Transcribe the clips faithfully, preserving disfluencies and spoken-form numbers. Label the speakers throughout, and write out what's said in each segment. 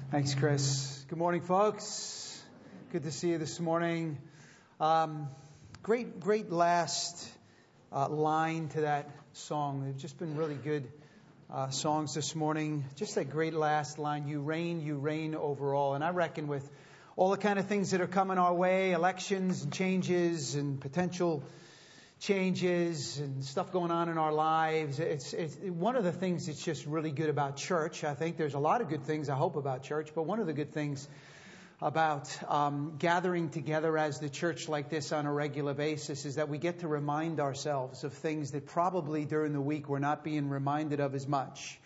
Speaker 1: Thanks, Chris. Good morning, folks. Good to see you this morning. Um, great, great last uh, line to that song. They've just been really good uh, songs this morning. Just that great last line, you reign, you reign over all. And I reckon with all the kind of things that are coming our way, elections and changes and potential changes and stuff going on in our lives. It's, it's one of the things that's just really good about church. I think there's a lot of good things, I hope, about church, but one of the good things about um, gathering together as the church like this on a regular basis is that we get to remind ourselves of things that probably during the week we're not being reminded of as much.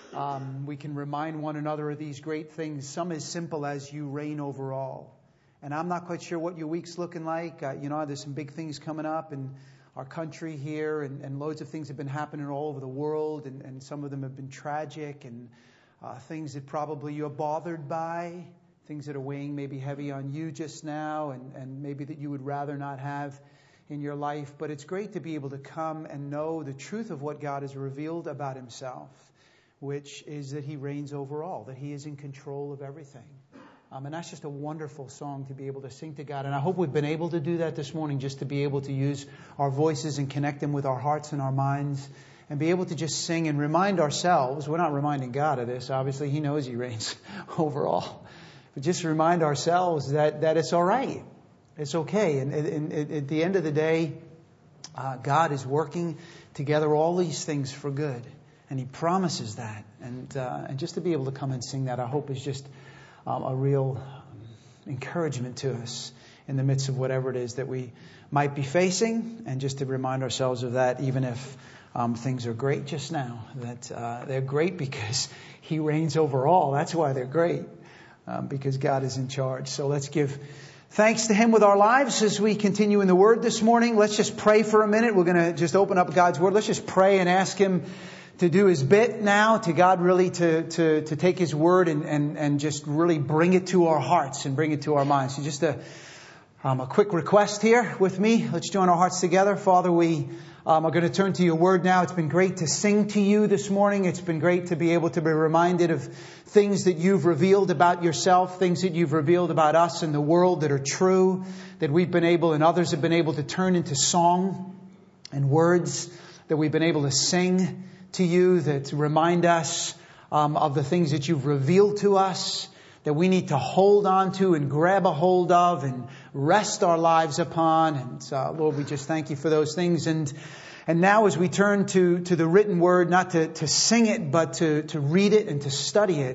Speaker 1: Um, we can remind one another of these great things, some as simple as you reign over all. And I'm not quite sure what your week's looking like. Uh, you know, there's some big things coming up and our country here, and, and loads of things have been happening all over the world, and, and some of them have been tragic, and uh, things that probably you're bothered by, things that are weighing maybe heavy on you just now, and, and maybe that you would rather not have in your life. But it's great to be able to come and know the truth of what God has revealed about Himself, which is that He reigns over all, that He is in control of everything. Um, and that's just a wonderful song to be able to sing to God. And I hope we've been able to do that this morning, just to be able to use our voices and connect them with our hearts and our minds and be able to just sing and remind ourselves. We're not reminding God of this. Obviously, He knows He reigns over all. But just remind ourselves that, that it's all right. It's okay. And, and, and at the end of the day, uh, God is working together all these things for good. And He promises that. And, uh, and just to be able to come and sing that, I hope is just Um, a real encouragement to us in the midst of whatever it is that we might be facing, and just to remind ourselves of that, even if um, things are great just now, that uh, they're great because He reigns over all. That's why they're great, um, because God is in charge. So let's give thanks to Him with our lives as we continue in the Word this morning. Let's just pray for a minute. We're going to just open up God's Word. Let's just pray and ask Him to do His bit now, to God really to, to, to take His word and, and, and just really bring it to our hearts and bring it to our minds. So just a, um, a quick request here with me. Let's join our hearts together. Father, we um, are going to turn to Your word now. It's been great to sing to You this morning. It's been great to be able to be reminded of things that You've revealed about Yourself, things that You've revealed about us and the world that are true, that we've been able and others have been able to turn into song and words that we've been able to sing to You, that remind us um, of the things that You've revealed to us, that we need to hold on to and grab a hold of and rest our lives upon. And uh, Lord, we just thank You for those things. And and now as we turn to, to the written word, not to, to sing it, but to, to read it and to study it,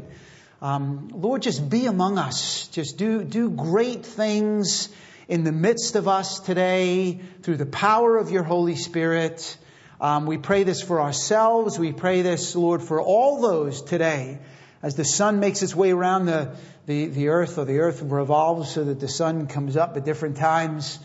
Speaker 1: um, Lord, just be among us. Just do, do great things in the midst of us today through the power of Your Holy Spirit. Um, we pray this for ourselves. We pray this, Lord, for all those today. As the sun makes its way around the, the, the earth, or the earth revolves so that the sun comes up at different times.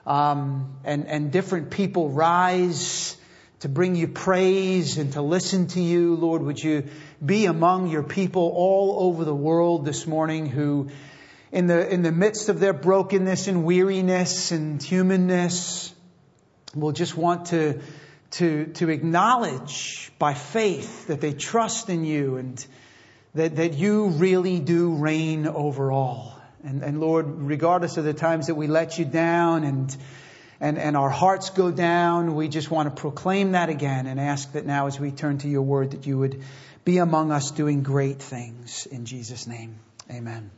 Speaker 1: Um, and, and different people rise to bring You praise and to listen to You. Lord, would You be among Your people all over the world this morning who, in the, in the midst of their brokenness and weariness and humanness, will just want to To, to acknowledge by faith that they trust in You and that, that You really do reign over all. And, and Lord, regardless of the times that we let You down and, and, and our hearts go down, we just want to proclaim that again and ask that now as we turn to Your word that You would be among us doing great things. In Jesus' name, amen.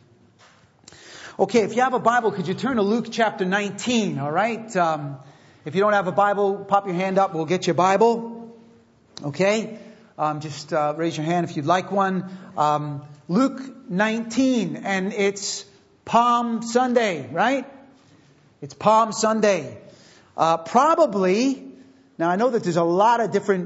Speaker 1: Okay, if you have a Bible, could you turn to Luke chapter nineteen, all right? Um, If you don't have a Bible, pop your hand up. We'll get you a Bible. Okay? Um, just uh, raise your hand if you'd like one. Um, Luke nineteen, and it's Palm Sunday, right? It's Palm Sunday. Uh, probably, now I know that there's a lot of different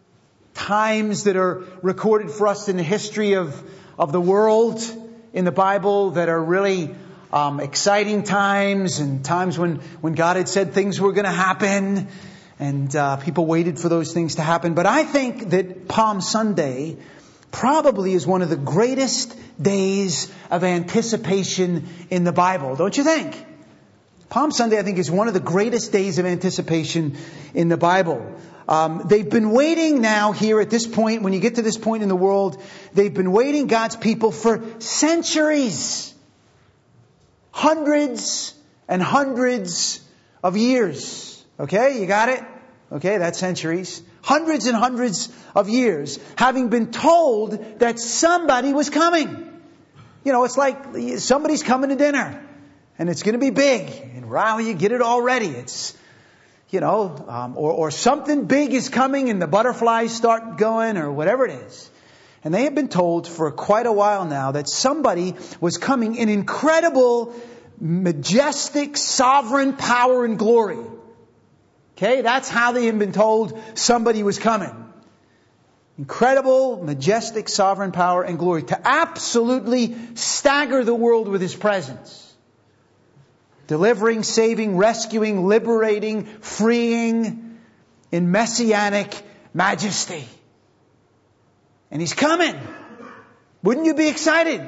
Speaker 1: times that are recorded for us in the history of, of the world in the Bible that are really Um, exciting times, and times when, when God had said things were going to happen, and uh, people waited for those things to happen. But I think that Palm Sunday probably is one of the greatest days of anticipation in the Bible, don't you think? Palm Sunday, I think, is one of the greatest days of anticipation in the Bible. Um, they've been waiting now here at this point, when you get to this point in the world, they've been waiting, God's people, for centuries. Hundreds and hundreds of years. Okay, you got it? Okay, that's centuries. Hundreds and hundreds of years, having been told that somebody was coming. You know, it's like somebody's coming to dinner, and it's going to be big. And wow, you get it already. It's, you know, um, or, or something big is coming, and the butterflies start going, or whatever it is. And they have been told for quite a while now that somebody was coming in incredible, majestic, sovereign power and glory. Okay, that's how they have been told somebody was coming. Incredible, majestic, sovereign power and glory to absolutely stagger the world with His presence. Delivering, saving, rescuing, liberating, freeing in messianic majesty. And He's coming. Wouldn't you be excited?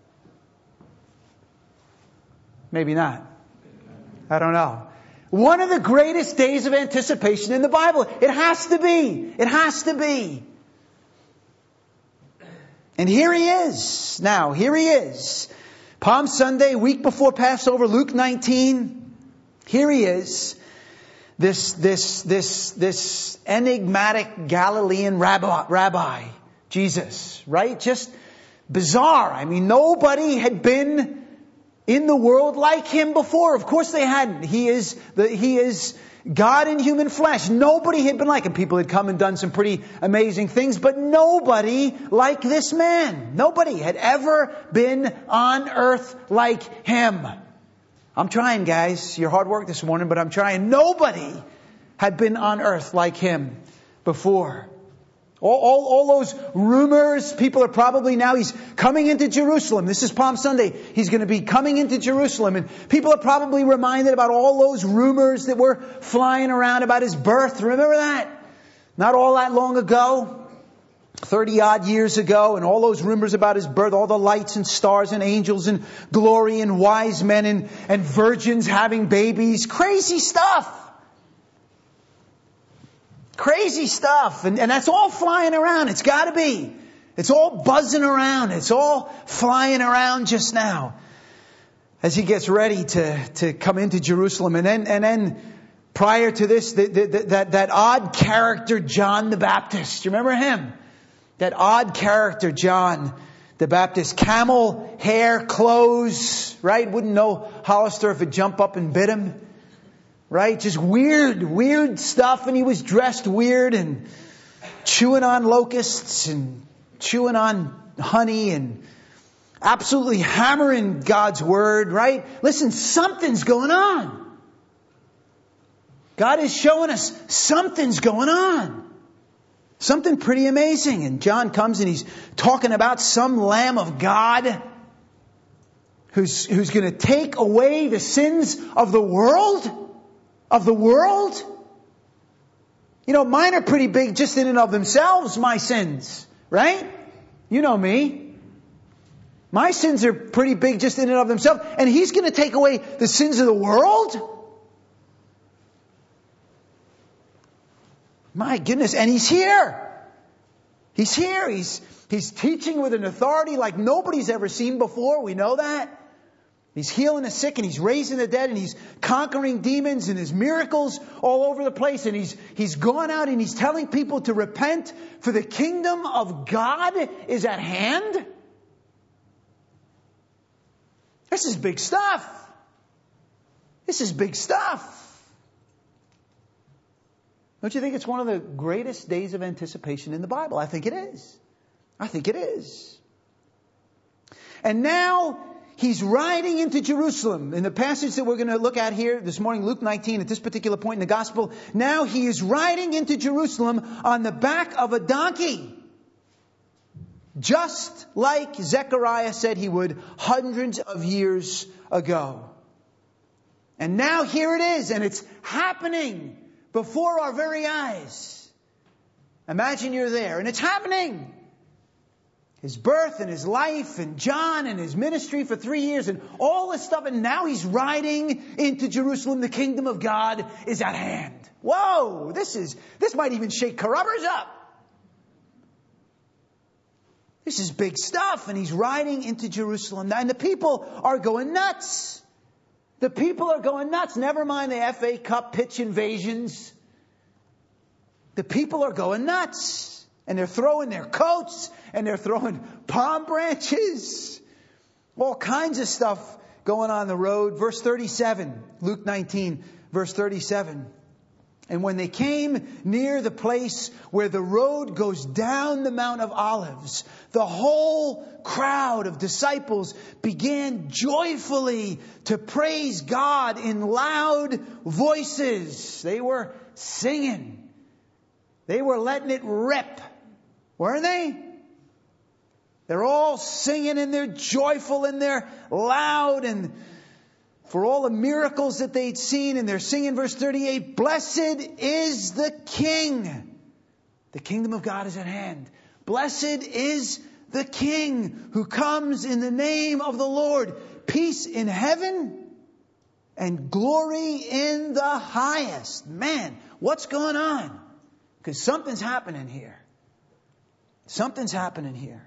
Speaker 1: Maybe not. I don't know. One of the greatest days of anticipation in the Bible. It has to be. It has to be. And here He is. Now, here He is. Palm Sunday, week before Passover, Luke nineteen. Here He is. This, this, this, this enigmatic Galilean rabbi, rabbi, Jesus, right? Just bizarre. I mean, nobody had been in the world like Him before. Of course they hadn't. He is the, He is God in human flesh. Nobody had been like Him. People had come and done some pretty amazing things, but nobody like this man. Nobody had ever been on earth like Him. I'm trying, guys. Your hard work this morning, but I'm trying. Nobody had been on earth like Him before. All, all, all those rumors, people are probably now, He's coming into Jerusalem. This is Palm Sunday. He's going to be coming into Jerusalem. And people are probably reminded about all those rumors that were flying around about His birth. Remember that? Not all that long ago. thirty odd years ago. And all those rumors about His birth. All the lights and stars and angels and glory and wise men and, and virgins having babies. Crazy stuff. Crazy stuff. And, and that's all flying around. It's got to be. It's all buzzing around. It's all flying around just now. As He gets ready to, to come into Jerusalem. And then, and then prior to this, the, the, the, that, that odd character, John the Baptist. You remember him? That odd character, John the Baptist. Camel hair, clothes, right? Wouldn't know Hollister if it'd jump up and bit him. Right? Just weird, weird stuff. And he was dressed weird and chewing on locusts and chewing on honey and absolutely hammering God's Word, right? Listen, something's going on. God is showing us something's going on. Something pretty amazing. And John comes and he's talking about some Lamb of God who's, who's going to take away the sins of the world. Of the world? You know, mine are pretty big just in and of themselves, my sins. Right? You know me. My sins are pretty big just in and of themselves. And He's going to take away the sins of the world? My goodness. And He's here. He's here. He's, he's teaching with an authority like nobody's ever seen before. We know that. He's healing the sick and He's raising the dead and He's conquering demons and His miracles all over the place. And He's, he's gone out and He's telling people to repent for the kingdom of God is at hand. This is big stuff. This is big stuff. Don't you think it's one of the greatest days of anticipation in the Bible? I think it is. I think it is. And now He's riding into Jerusalem. In the passage that we're going to look at here this morning, Luke nineteen, at this particular point in the gospel, now He is riding into Jerusalem on the back of a donkey. Just like Zechariah said He would hundreds of years ago. And now here it is, and it's happening before our very eyes. Imagine you're there, and it's happening. His birth and His life and John and His ministry for three years and all this stuff. And now He's riding into Jerusalem. The kingdom of God is at hand. Whoa, this is, this might even shake Carruthers up. This is big stuff. And he's riding into Jerusalem. And the people are going nuts. The people are going nuts. Never mind the F A Cup pitch invasions. The people are going nuts. And they're throwing their coats. And they're throwing palm branches. All kinds of stuff going on the road. Verse thirty-seven. Luke nineteen, verse thirty-seven. And when they came near the place where the road goes down the Mount of Olives, the whole crowd of disciples began joyfully to praise God in loud voices. They were singing. They were letting it rip. Weren't they? They're all singing and they're joyful and they're loud and for all the miracles that they'd seen, and they're singing verse thirty-eight, blessed is the King. The kingdom of God is at hand. Blessed is the King who comes in the name of the Lord. Peace in heaven and glory in the highest. Man, what's going on? Because something's happening here. Something's happening here.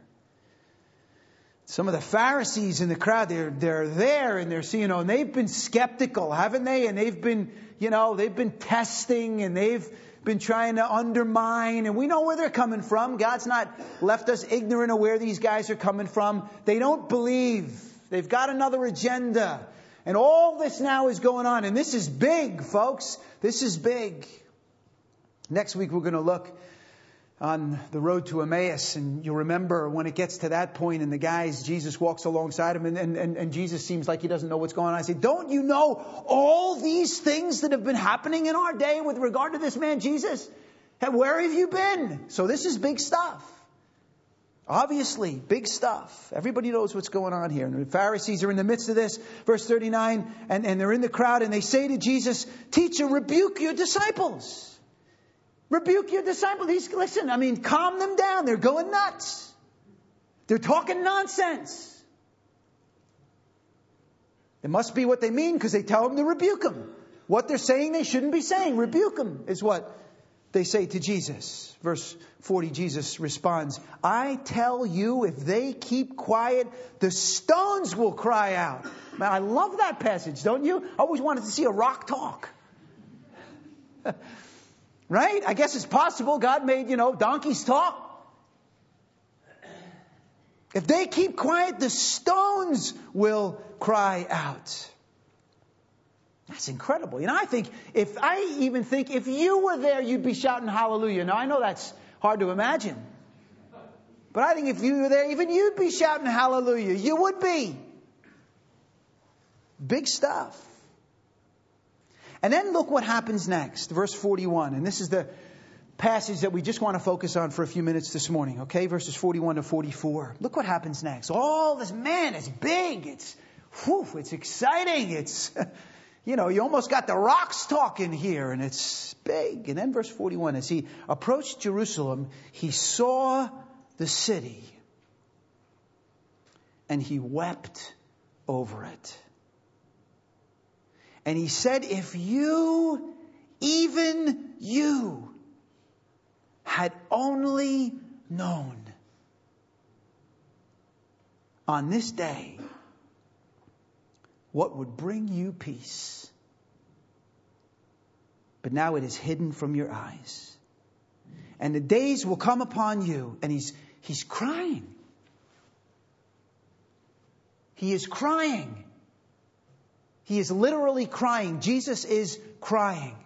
Speaker 1: Some of the Pharisees in the crowd, they're, they're there and they're seeing, you know, and they've been skeptical, haven't they? And they've been, you know, they've been testing and they've been trying to undermine. And we know where they're coming from. God's not left us ignorant of where these guys are coming from. They don't believe. They've got another agenda. And all this now is going on. And this is big, folks. This is big. Next week we're going to look on the road to Emmaus, and you'll remember when it gets to that point and the guys, Jesus walks alongside him and, and, and, and Jesus seems like he doesn't know what's going on. I say, don't you know all these things that have been happening in our day with regard to this man Jesus? Where have you been? So this is big stuff. Obviously, big stuff. Everybody knows what's going on here. And the Pharisees are in the midst of this. Verse thirty-nine, and, and they're in the crowd and they say to Jesus, Teacher, rebuke your disciples. Rebuke your disciples. These, listen, I mean, calm them down. They're going nuts. They're talking nonsense. It must be what they mean because they tell them to rebuke them. What they're saying they shouldn't be saying. Rebuke them is what they say to Jesus. Verse forty, Jesus responds, I tell you, if they keep quiet, the stones will cry out. Man, I love that passage, don't you? I always wanted to see a rock talk. Right? I guess it's possible God made, you know, donkeys talk. If they keep quiet, the stones will cry out. That's incredible. You know, I think, if I even think if you were there, you'd be shouting hallelujah. Now, I know that's hard to imagine. But I think if you were there, even you'd be shouting hallelujah. You would be. Big stuff. And then look what happens next. Verse forty-one. And this is the passage that we just want to focus on for a few minutes this morning. Okay, verses forty-one to forty-four. Look what happens next. All this, man, it's big. It's, whew, it's exciting. It's, you know, you almost got the rocks talking here. And it's big. And then verse forty-one. As he approached Jerusalem, he saw the city. And he wept over it. And he said, if you, even you, had only known on this day what would bring you peace. But now it is hidden from your eyes. And the days will come upon you. And he's, he's crying. He is crying. He is literally crying. Jesus is crying.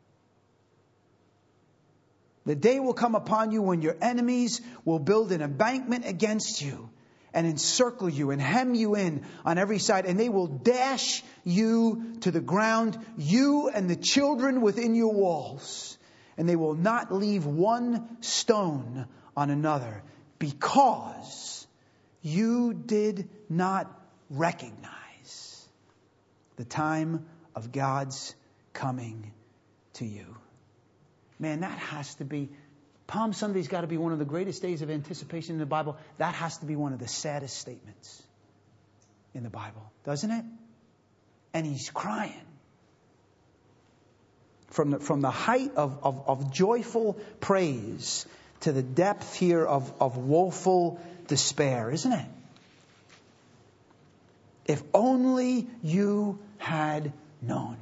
Speaker 1: The day will come upon you when your enemies will build an embankment against you and encircle you and hem you in on every side. And they will dash you to the ground, you and the children within your walls. And they will not leave one stone on another because you did not recognize the time of God's coming to you. Man, that has to be, Palm Sunday's got to be one of the greatest days of anticipation in the Bible. That has to be one of the saddest statements in the Bible, doesn't it? And he's crying. From the, from the height of, of, of joyful praise to the depth here of, of woeful despair, isn't it? If only you had known.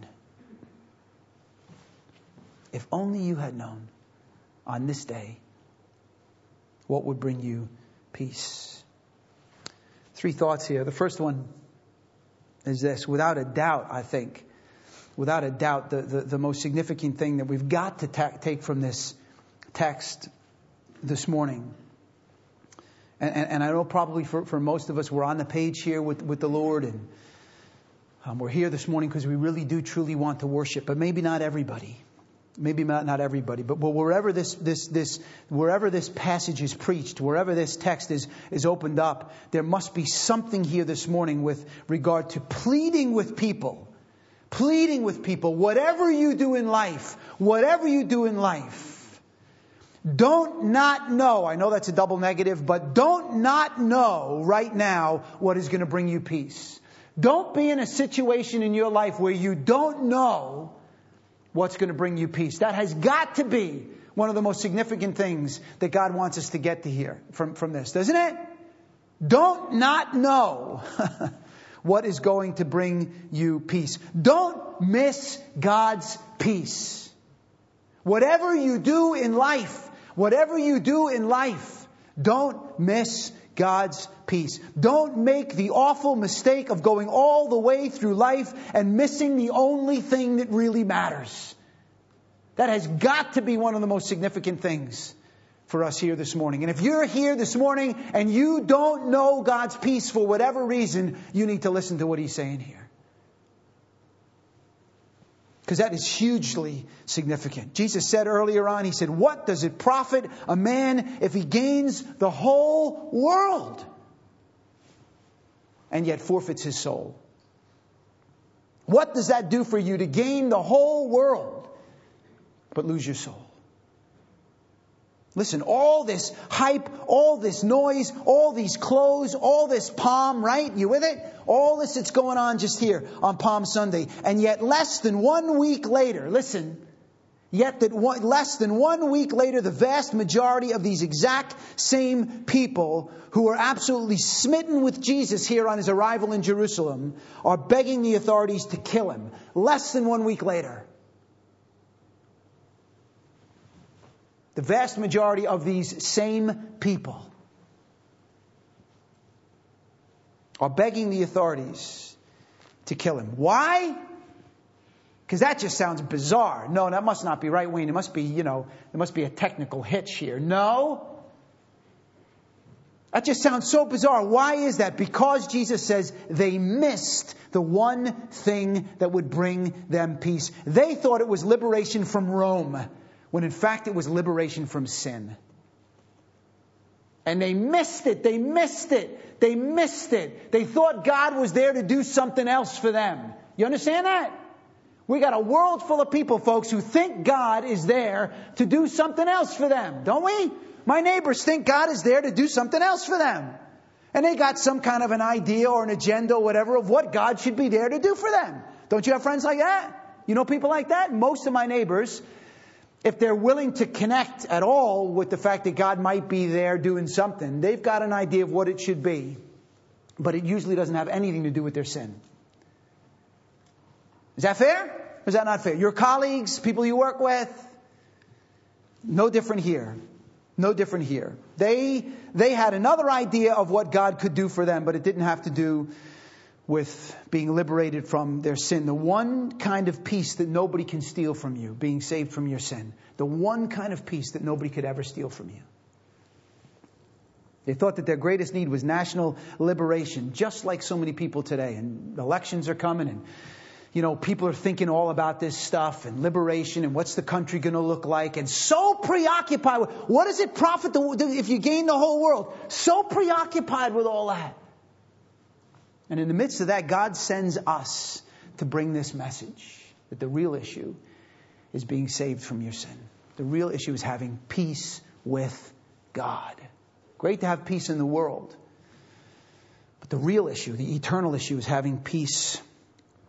Speaker 1: If only you had known on this day what would bring you peace. Three thoughts here. The first one is this. Without a doubt, I think, without a doubt, the, the, the most significant thing that we've got to ta- take from this text this morning, and, and, and I know probably for, for most of us, we're on the page here with, with the Lord, and um, we're here this morning because we really do truly want to worship, but maybe not everybody. Maybe not, not everybody, but, but wherever this, this, this, wherever this passage is preached, wherever this text is, is opened up, there must be something here this morning with regard to pleading with people, pleading with people, whatever you do in life, whatever you do in life, don't not know, I know that's a double negative, but don't not know right now what is going to bring you peace. Don't be in a situation in your life where you don't know what's going to bring you peace. That has got to be one of the most significant things that God wants us to get to here from, from this, doesn't it? Don't not know what is going to bring you peace. Don't miss God's peace. Whatever you do in life, whatever you do in life, don't miss God's peace. Don't make the awful mistake of going all the way through life and missing the only thing that really matters. That has got to be one of the most significant things for us here this morning. And if you're here this morning and you don't know God's peace for whatever reason, you need to listen to what He's saying here. Because that is hugely significant. Jesus said earlier on, He said, what does it profit a man if he gains the whole world and yet forfeits his soul? What does that do for you to gain the whole world but lose your soul? Listen, all this hype, all this noise, all these clothes, all this palm, right? You with it? All this that's going on just here on Palm Sunday. And yet less than one week later, listen, yet that one, less than one week later, the vast majority of these exact same people who are absolutely smitten with Jesus here on His arrival in Jerusalem are begging the authorities to kill Him. Less than one week later. The vast majority of these same people are begging the authorities to kill Him. Why? Because that just sounds bizarre. No, that must not be right, Wayne. It must be, you know, there must be a technical hitch here. No. That just sounds so bizarre. Why is that? Because Jesus says they missed the one thing that would bring them peace. They thought it was liberation from Rome, when in fact it was liberation from sin. And they missed it. They missed it. They missed it. They thought God was there to do something else for them. You understand that? We got a world full of people, folks, who think God is there to do something else for them. Don't we? My neighbors think God is there to do something else for them. And they got some kind of an idea or an agenda or whatever of what God should be there to do for them. Don't you have friends like that? You know people like that? Most of my neighbors, if they're willing to connect at all with the fact that God might be there doing something, they've got an idea of what it should be. But it usually doesn't have anything to do with their sin. Is that fair? Or is that not fair? Your colleagues, people you work with, no different here. No different here. They, they had another idea of what God could do for them, but it didn't have to do with being liberated from their sin. The one kind of peace that nobody can steal from you, being saved from your sin. The one kind of peace that nobody could ever steal from you. They thought that their greatest need was national liberation, just like so many people today. And elections are coming, and you know, people are thinking all about this stuff and liberation and what's the country going to look like, and so preoccupied with what does it profit if you gain the whole world? So preoccupied with all that. And in the midst of that, God sends us to bring this message that the real issue is being saved from your sin. The real issue is having peace with God. Great to have peace in the world. But the real issue, the eternal issue, is having peace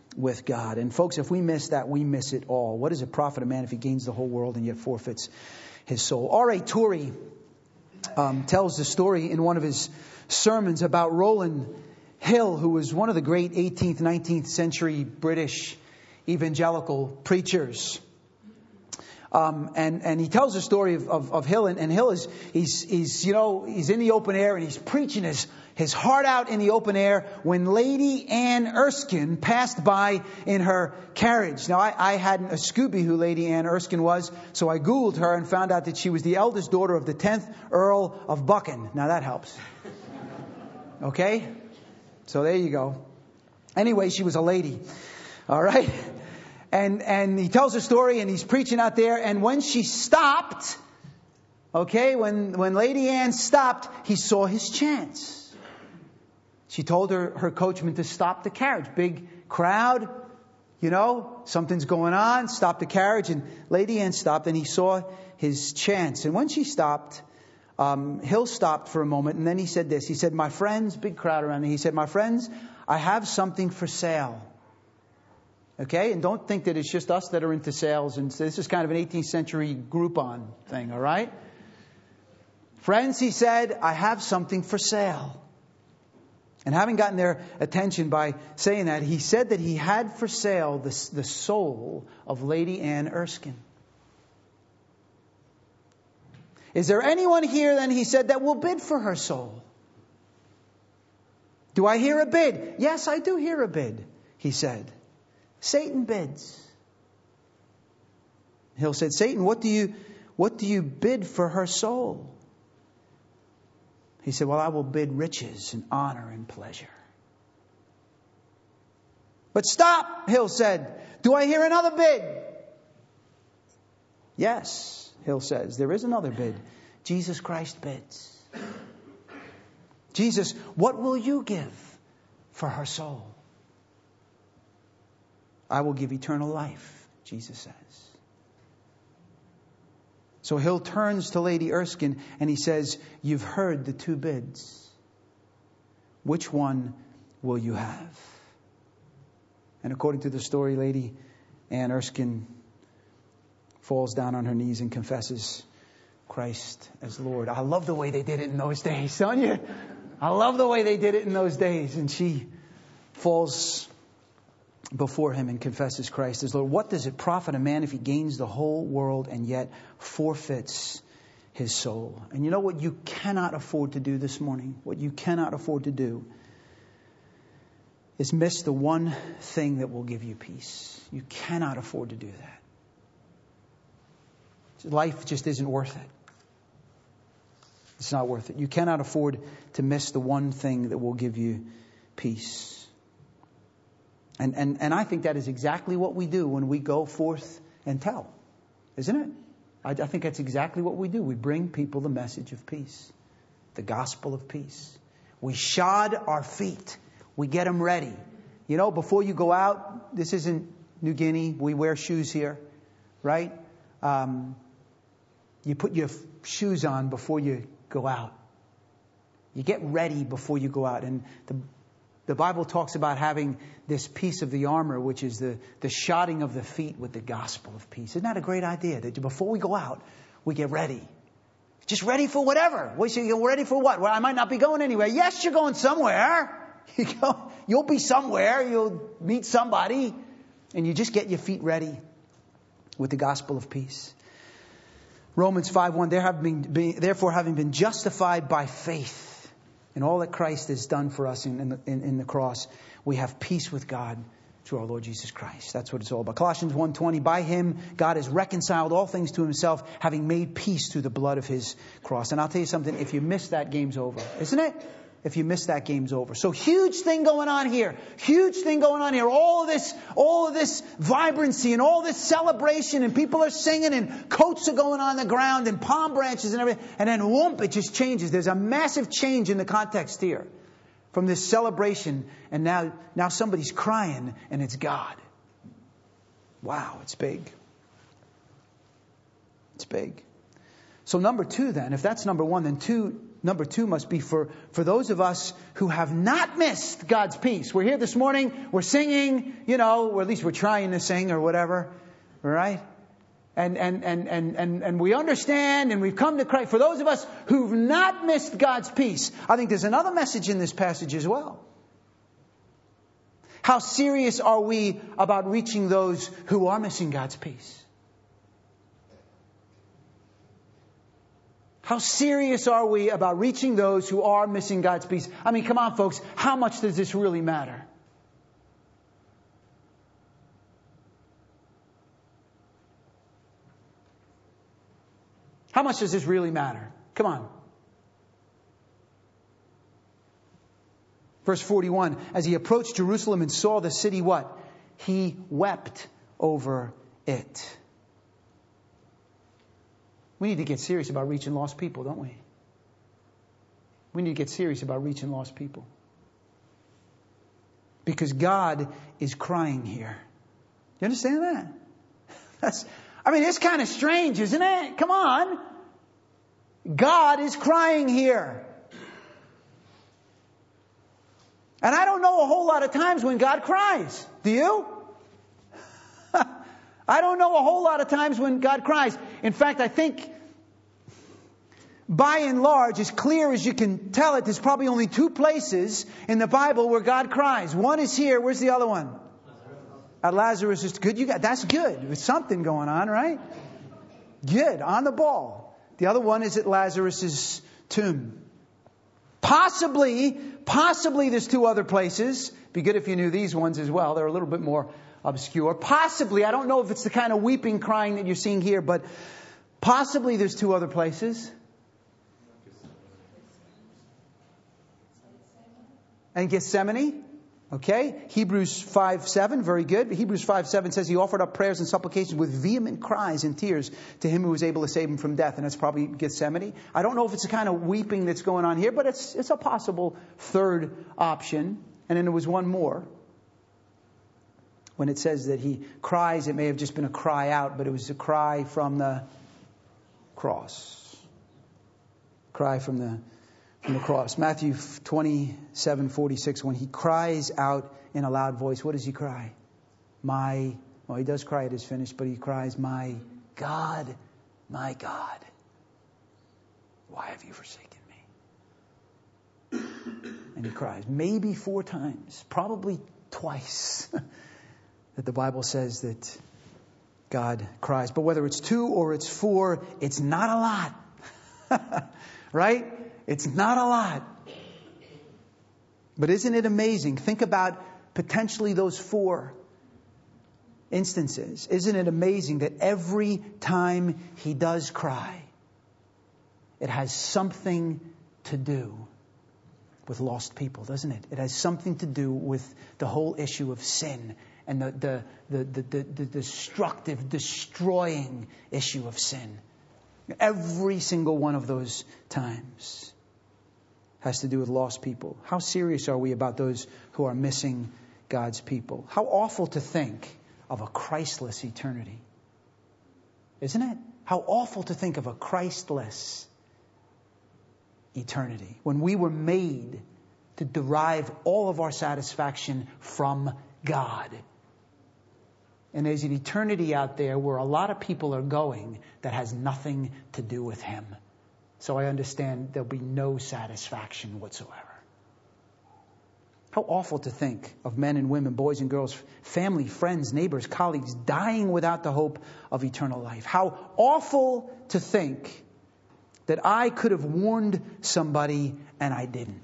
Speaker 2: with God. And folks, if we miss that, we miss it all. What does it profit a man if he gains the whole world and yet forfeits his soul? R A Torrey um, tells the story in one of his sermons about Rowland Hill, who was one of the great eighteenth, nineteenth century British evangelical preachers. Um, and, and he tells the story of, of, of Hill, and, and Hill is, he's, he's, you know, he's in the open air and he's preaching his, his heart out in the open air when Lady Anne Erskine passed by in her carriage. Now, I, I hadn't a Scooby who Lady Anne Erskine was, so I Googled her and found out that she was the eldest daughter of the tenth Earl of Buchan. Now that helps. Okay? So there you go. Anyway, she was a lady. All right? And and he tells a story and he's preaching out there. And when she stopped, okay, when, when Lady Anne stopped, he saw his chance. She told her, her coachman to stop the carriage. Big crowd, you know, something's going on. Stop the carriage. And Lady Anne stopped and he saw his chance. And when she stopped, um, Hill stopped for a moment. And then he said this. He said, my friends, big crowd around me. He said, my friends, I have something for sale. Okay, and don't think that it's just us that are into sales. And so this is kind of an eighteenth century Groupon thing, all right? Friends, he said, I have something for sale. And having gotten their attention by saying that, he said that he had for sale the, the soul of Lady Anne Erskine. Is there anyone here, then, he said, that will bid for her soul? Do I hear a bid? Yes, I do hear a bid, he said. Satan bids. Hill said, Satan, what do you, what do you bid for her soul? He said, well, I will bid riches and honor and pleasure. But stop, Hill said. Do I hear another bid? Yes, Hill says, there is another bid. Jesus Christ bids. Jesus, what will you give for her soul? I will give eternal life, Jesus says. So Hill turns to Lady Erskine and he says, you've heard the two bids. Which one will you have? And according to the story, Lady Anne Erskine falls down on her knees and confesses Christ as Lord. I love the way they did it in those days, don't you? I love the way they did it in those days. And she falls before him and confesses Christ as Lord. What does it profit a man if he gains the whole world and yet forfeits his soul? And you know what you cannot afford to do this morning? What you cannot afford to do is miss the one thing that will give you peace. You cannot afford to do that. Life just isn't worth it. It's not worth it. You cannot afford to miss the one thing that will give you peace. And, and and I think that is exactly what we do when we go forth and tell. Isn't it? I, I think that's exactly what we do. We bring people the message of peace. The gospel of peace. We shod our feet. We get them ready. You know, before you go out, this isn't New Guinea. We wear shoes here. Right? Um, you put your shoes on before you go out. You get ready before you go out. And the The Bible talks about having this piece of the armor, which is the, the shodding of the feet with the gospel of peace. Isn't that a great idea? That before we go out, we get ready. Just ready for whatever. We say, you're ready for what? Well, I might not be going anywhere. Yes, you're going somewhere. You go, you'll be somewhere. You'll meet somebody. And you just get your feet ready with the gospel of peace. Romans five one, there have been, therefore having been justified by faith, and all that Christ has done for us in, in, the, in, in the cross, we have peace with God through our Lord Jesus Christ. That's what it's all about. Colossians one twenty, by him God has reconciled all things to himself, having made peace through the blood of his cross. And I'll tell you something, if you miss that, game's over. Isn't it? If you miss that, game's over. So huge thing going on here. Huge thing going on here. All of this, all of this vibrancy and all this celebration, and people are singing and coats are going on the ground and palm branches and everything. And then whoomp, it just changes. There's a massive change in the context here. From this celebration, and now, now somebody's crying and it's God. Wow, it's big. It's big. So number two then, if that's number one, then two number two must be for, for those of us who have not missed God's peace. We're here this morning, we're singing, you know, or at least we're trying to sing or whatever, right? And, and, and, and, and, and we understand and we've come to Christ. For those of us who've not missed God's peace, I think there's another message in this passage as well. How serious are we about reaching those who are missing God's peace? How serious are we about reaching those who are missing God's peace? I mean, come on, folks. How much does this really matter? How much does this really matter? Come on. Verse forty-one, as he approached Jerusalem and saw the city, what? He wept over it. We need to get serious about reaching lost people, don't we? We need to get serious about reaching lost people. Because God is crying here. You understand that? That's, I mean, it's kind of strange, isn't it? Come on. God is crying here. And I don't know a whole lot of times when God cries. Do you? I don't know a whole lot of times when God cries. In fact, I think, by and large, as clear as you can tell it, there's probably only two places in the Bible where God cries. One is here. Where's the other one? At Lazarus. Is good. You got that's good. There's something going on, right? Good. On the ball. The other one is at Lazarus's tomb. Possibly, possibly there's two other places. Be good if you knew these ones as well. They're a little bit more obscure. Possibly, I don't know if it's the kind of weeping, crying that you're seeing here, but possibly there's two other places. And Gethsemane. Okay. Hebrews five seven, very good. Hebrews five seven says he offered up prayers and supplications with vehement cries and tears to him who was able to save him from death. And that's probably Gethsemane. I don't know if it's the kind of weeping that's going on here, but it's it's a possible third option. And then there was one more. When it says that he cries, it may have just been a cry out, but it was a cry from the cross. Cry from the from the cross. Matthew twenty-seven forty-six, when he cries out in a loud voice, what does he cry? My, well, he does cry it is finished, but he cries, my God, my God, why have you forsaken me? And he cries, maybe four times, probably twice, that the Bible says that God cries. But whether it's two or it's four, it's not a lot. Right? It's not a lot. But isn't it amazing? Think about potentially those four instances. Isn't it amazing that every time he does cry, it has something to do with lost people, doesn't it? It has something to do with the whole issue of sin and the, the, the, the, the, the destructive, destroying issue of sin. Every single one of those times has to do with lost people. How serious are we about those who are missing God's people? How awful to think of a Christless eternity. Isn't it? How awful to think of a Christless eternity. When we were made to derive all of our satisfaction from God. And there's an eternity out there where a lot of people are going that has nothing to do with Him. So I understand there'll be no satisfaction whatsoever. How awful to think of men and women, boys and girls, family, friends, neighbors, colleagues, dying without the hope of eternal life. How awful to think that I could have warned somebody and I didn't.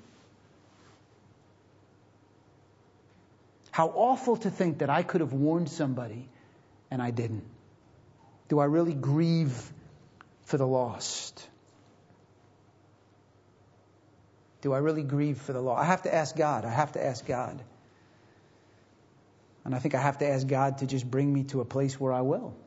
Speaker 2: How awful to think that I could have warned somebody and I didn't. Do I really grieve for the lost? Do I really grieve for the lost? I have to ask God. I have to ask God. And I think I have to ask God to just bring me to a place where I will.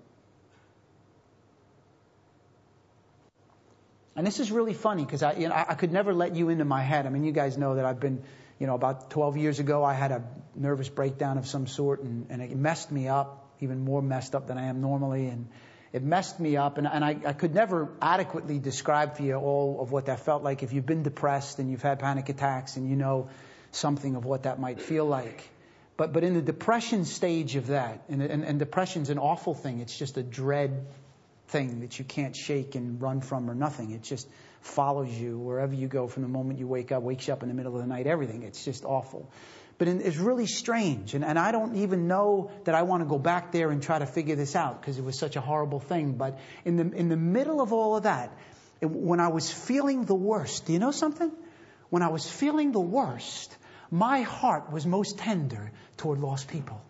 Speaker 2: And this is really funny because I, you know, I could never let you into my head. I mean, you guys know that I've been, you know, about twelve years ago, I had a nervous breakdown of some sort, and, and it messed me up, even more messed up than I am normally. And it messed me up. And, and I, I could never adequately describe for you all of what that felt like. If you've been depressed and you've had panic attacks and you know something of what that might feel like. But but in the depression stage of that, and, and, and depression's an awful thing. It's just a dread thing that you can't shake and run from or nothing. It just follows you wherever you go from the moment you wake up, wakes you up in the middle of the night, everything. It's just awful. But in, it's really strange. And, and I don't even know that I want to go back there and try to figure this out because it was such a horrible thing. But in the in the middle of all of that, it, when I was feeling the worst, do you know something? When I was feeling the worst, my heart was most tender toward lost people.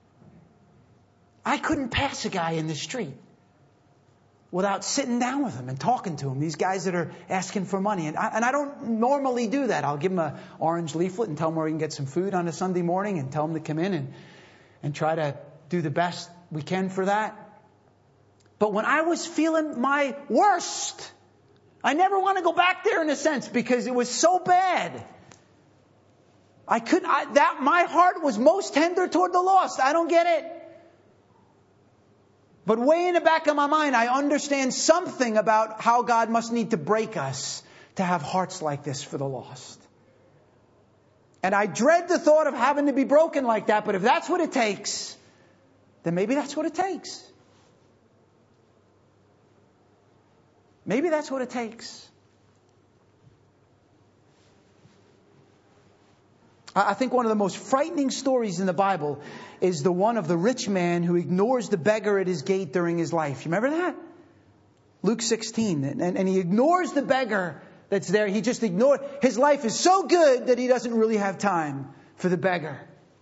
Speaker 2: I couldn't pass a guy in the street without sitting down with him and talking to him. These guys that are asking for money. And I, and I don't normally do that. I'll give them an orange leaflet and tell them where he can get some food on a Sunday morning and tell them to come in and, and try to do the best we can for that. But when I was feeling my worst, I never want to go back there in a sense because it was so bad. I couldn't, I, that, my heart was most tender toward the lost. I don't get it. But way in the back of my mind, I understand something about how God must need to break us to have hearts like this for the lost. And I dread the thought of having to be broken like that. But if that's what it takes, then maybe that's what it takes. Maybe that's what it takes. I think one of the most frightening stories in the Bible is the one of the rich man who ignores the beggar at his gate during his life. You remember that? Luke sixteen. And, and he ignores the beggar that's there. He just ignored. His life is so good that he doesn't really have time for the beggar.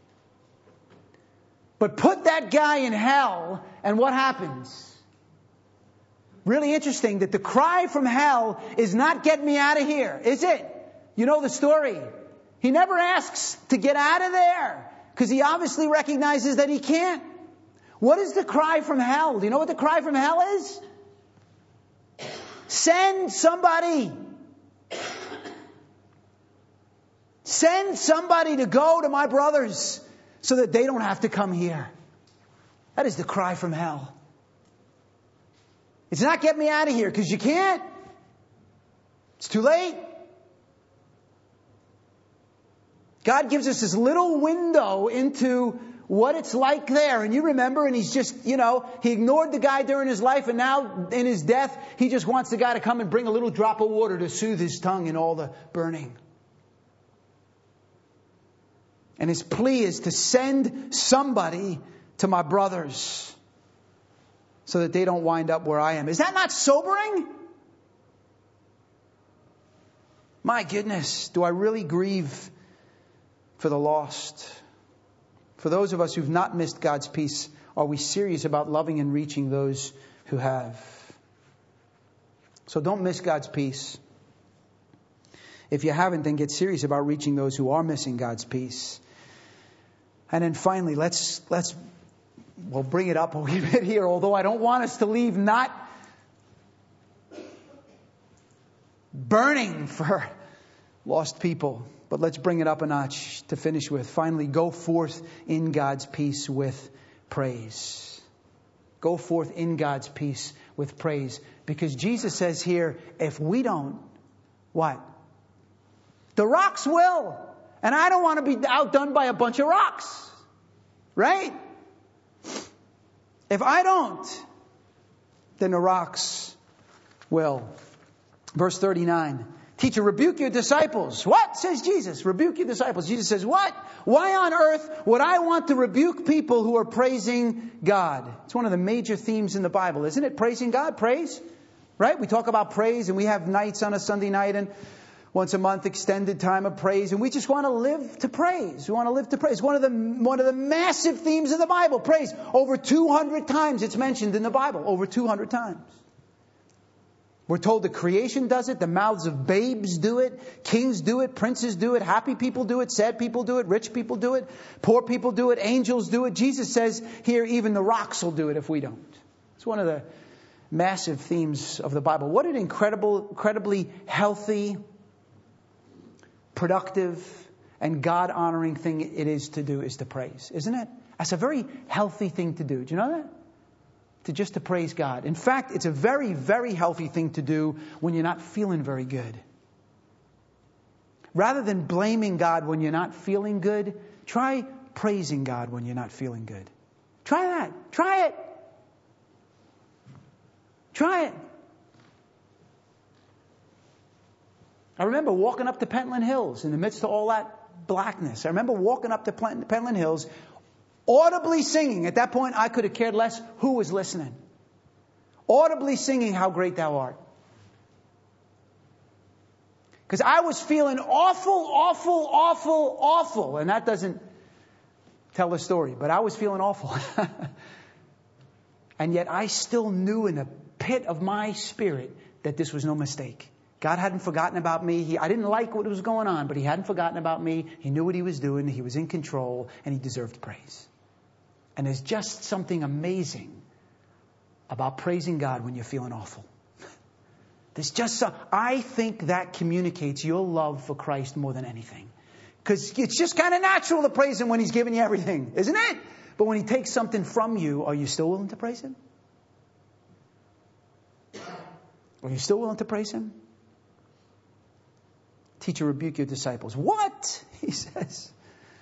Speaker 2: But put that guy in hell, and what happens? Really interesting that the cry from hell is not get me out of here, is it? You know the story. He never asks to get out of there because he obviously recognizes that he can't. What is the cry from hell? Do you know what the cry from hell is? Send somebody. Send somebody to go to my brothers so that they don't have to come here. That is the cry from hell. It's not get me out of here because you can't. It's too late. God gives us this little window into what it's like there. And you remember, and he's just, you know, he ignored the guy during his life, and now in his death, he just wants the guy to come and bring a little drop of water to soothe his tongue in all the burning. And his plea is to send somebody to my brothers so that they don't wind up where I am. Is that not sobering? My goodness, do I really grieve for the lost? For those of us who've not missed God's peace, are we serious about loving and reaching those who have? So don't miss God's peace. If you haven't, then get serious about reaching those who are missing God's peace. And then finally, let's let's we'll bring it up a wee bit here, although I don't want us to leave not burning for lost people. But let's bring it up a notch to finish with. Finally, go forth in God's peace with praise. Go forth in God's peace with praise. Because Jesus says here, if we don't, what? The rocks will. And I don't want to be outdone by a bunch of rocks. Right? If I don't, then the rocks will. Verse thirty-nine. Teacher, rebuke your disciples. What? Says Jesus. Rebuke your disciples. Jesus says, what? Why on earth would I want to rebuke people who are praising God? It's one of the major themes in the Bible, isn't it? Praising God, praise. Right? We talk about praise, and we have nights on a Sunday night and once a month extended time of praise, and we just want to live to praise. We want to live to praise. One of the one of the massive themes of the Bible, praise. Over two hundred times it's mentioned in the Bible. Over two hundred times. We're told the creation does it. The mouths of babes do it. Kings do it. Princes do it. Happy people do it. Sad people do it. Rich people do it. Poor people do it. Angels do it. Jesus says here, even the rocks will do it if we don't. It's one of the massive themes of the Bible. What an incredible, incredibly healthy, productive, and God-honoring thing it is to do is to praise, isn't it? That's a very healthy thing to do. Do you know that? to just to praise God. In fact, it's a very, very healthy thing to do when you're not feeling very good. Rather than blaming God when you're not feeling good, try praising God when you're not feeling good. Try that. Try it. Try it. I remember walking up to Pentland Hills in the midst of all that blackness. I remember walking up to Pentland Hills, audibly singing. At that point, I could have cared less who was listening. Audibly singing, "How great thou art." Because I was feeling awful, awful, awful, awful. And that doesn't tell the story, but I was feeling awful. And yet I still knew in the pit of my spirit that this was no mistake. God hadn't forgotten about me. He, I didn't like what was going on, but He hadn't forgotten about me. He knew what He was doing. He was in control, and He deserved praise. And there's just something amazing about praising God when you're feeling awful. There's just some, I think that communicates your love for Christ more than anything. Because it's just kind of natural to praise Him when He's giving you everything, isn't it? But when He takes something from you, are you still willing to praise Him? Are you still willing to praise Him? Teacher, rebuke your disciples. What? He says.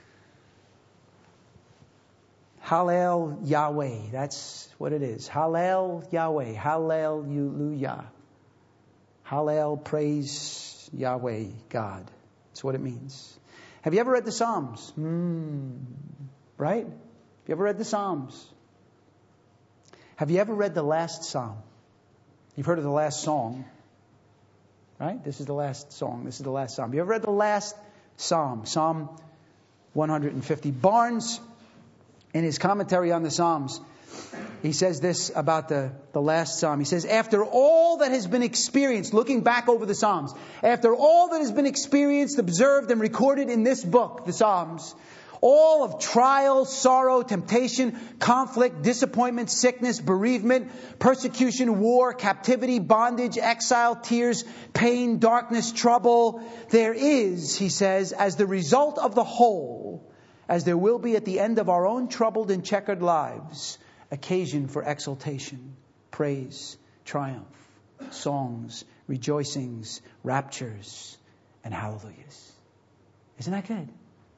Speaker 2: Hallel Yahweh. That's what it is. Hallel Yahweh. Hallelujah. Hallel, praise Yahweh, God. That's what it means. Have you ever read the Psalms? Hmm. Right? Have you ever read the Psalms? Have you ever read the last Psalm? You've heard of the last song. Right? This is the last song. This is the last Psalm. You ever read the last Psalm? Psalm one hundred fifty. Barnes, in his commentary on the Psalms, he says this about the, the last Psalm. He says, after all that has been experienced, looking back over the Psalms, after all that has been experienced, observed, and recorded in this book, the Psalms, all of trial, sorrow, temptation, conflict, disappointment, sickness, bereavement, persecution, war, captivity, bondage, exile, tears, pain, darkness, trouble, there is, he says, as the result of the whole, as there will be at the end of our own troubled and checkered lives, occasion for exultation, praise, triumph, songs, rejoicings, raptures, and hallelujahs. Isn't that good?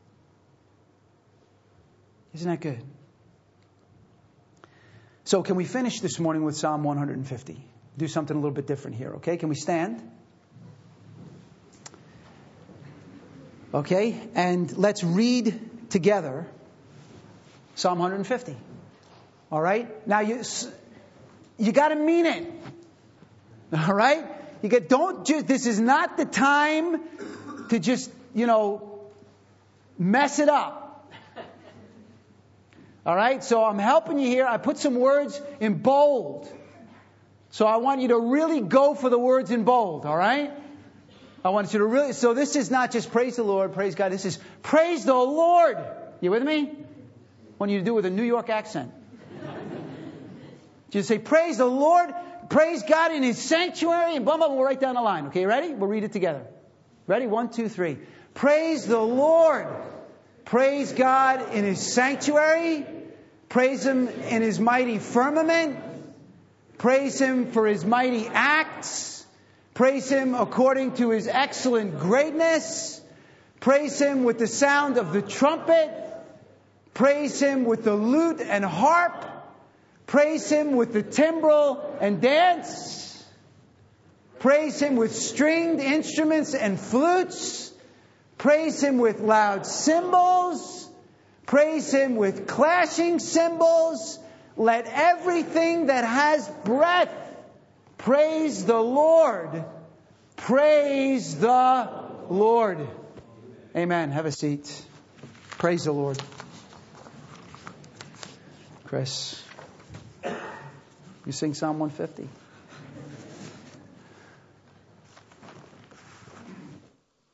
Speaker 2: Isn't that good? So can we finish this morning with Psalm one hundred fifty? Do something a little bit different here, okay? Can we stand? Okay, and let's read together Psalm one hundred fifty. All right? Now you you got to mean it. All right? You get don't just this is not the time to just, you know, mess it up. All right, so I'm helping you here. I put some words in bold. So I want you to really go for the words in bold, all right? I want you to really, so this is not just praise the Lord, praise God. This is praise the Lord. You with me? I want you to do it with a New York accent. Just say praise the Lord, praise God in His sanctuary, and blah, blah, blah, we'll write down the line. Okay, ready? We'll read it together. Ready? One, two, three. Praise the Lord. Praise God in His sanctuary. Praise Him in His mighty firmament. Praise Him for His mighty acts. Praise Him according to His excellent greatness. Praise Him with the sound of the trumpet. Praise Him with the lute and harp. Praise Him with the timbrel and dance. Praise Him with stringed instruments and flutes. Praise Him with loud cymbals. Praise Him with clashing cymbals. Let everything that has breath praise the Lord. Praise the Lord. Amen. Have a seat. Praise the Lord. Chris, you sing Psalm one fifty.